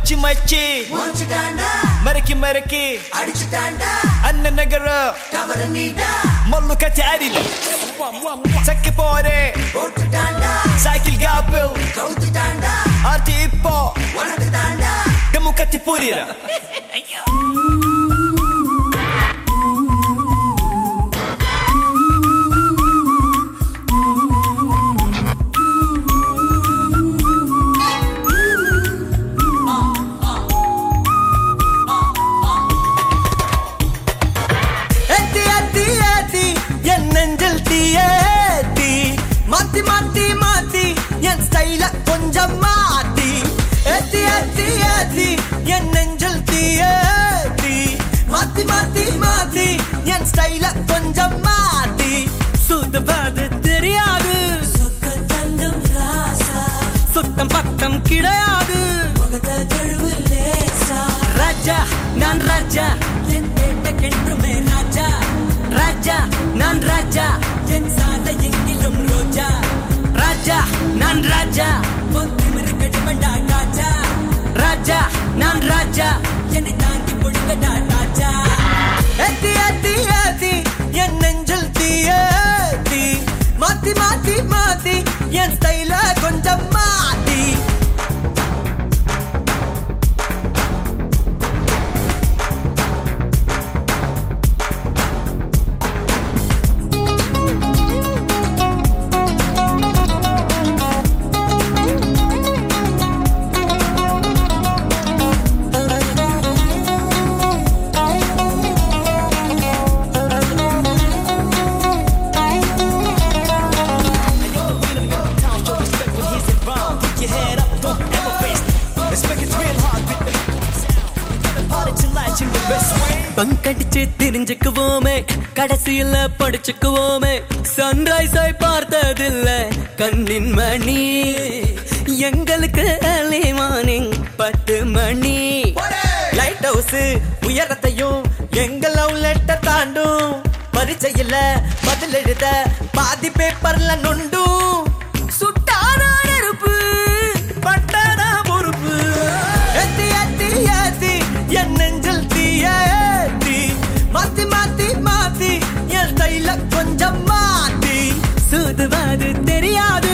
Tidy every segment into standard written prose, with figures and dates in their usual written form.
மச்சி மச்சி மறக்கி மறக்கி அண்ணன் நகர மல்லு கட்டி அடில சக்கி போரே சைக்கிள் காப்பில் ஆர்த்தி இப்போ டெமு கட்டி புரியுற மாத்தி மாத்தி மாத்தி என் ஸ்டைல கொஞ்சம் மாத்தி ஏத்தி ஏத்தி ஏத்தி என் நெஞ்சல் தீயேத்தி மாத்தி மாத்தி மாத்தி என் ஸ்டைல கொஞ்சம் மாத்தி சுத்தபாது தெரியாது சுத்தம் பக்கம் கிடையாது ராஜா நான் ராஜா என் கேட்டக்கென்றுமே ராஜா ராஜா நான் ராஜா என் சாத எங்கிலும் ரோஜா ராஜா நான் ராஜா பொத்திமிருக்கடிமண்டா ராஜா ராஜா நான் ராஜா என்னை தாங்கி பொழுங்கடா ராஜா ஏத்தி ஏத்தி ஏத்தி என் நெஞ்சல் தீயேத்தி மாத்தி மாத்தி மாத்தி என் ஸ்டைல கொஞ்சம் மாத்தி பங்கடிச்சு தெரிஞ்சுக்குவோமே கடைசியில படிச்சுக்குவோமே சன்ரைஸை பார்த்ததில்ல கண்ணின் மணி எங்களுக்கு early morning 10 மணி லைட் ஹவுஸ் உயரத்தையும் எங்க லவ் லெட்டர் தாண்டும் பரிச்சையில பதில் எழுத பாதி பேப்பர்ல நொண்டும் சுட்டான நெருப்பு பட்டான பொறுப்பு ஏத்தி ஏத்தி ஏத்தி என் நெஞ்சல் தீயேத்தி மாத்தி மாத்தி மாத்தி என் ஸ்டைல கொஞ்சம் மாத்தி சுதுவாது தெரியாது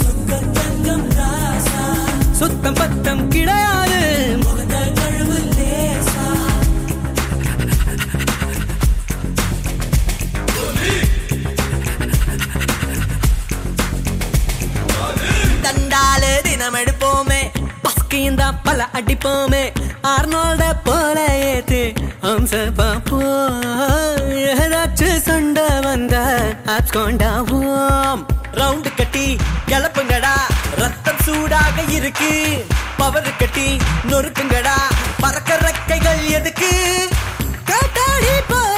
சுத்தம் பத்தம் கிடையாது தண்டாலு தினம் எடுப்போமே பஸ்கிந்தா பல அடிப்போமே ஆர்னோல்ட போல ஏத்து அம்ச பாப்போ ஏதாச்சும் சண்டை வந்த ஆப்ஸ் கொண்டாவோம் ரவுண்டு கட்டி கிளப்புங்கடா ரத்தம் சூடாக இருக்கு பவர் கட்டி நொறுக்குங்கடா பறக்க ரெக்கைகள் எதுக்கு காட்டாடி போ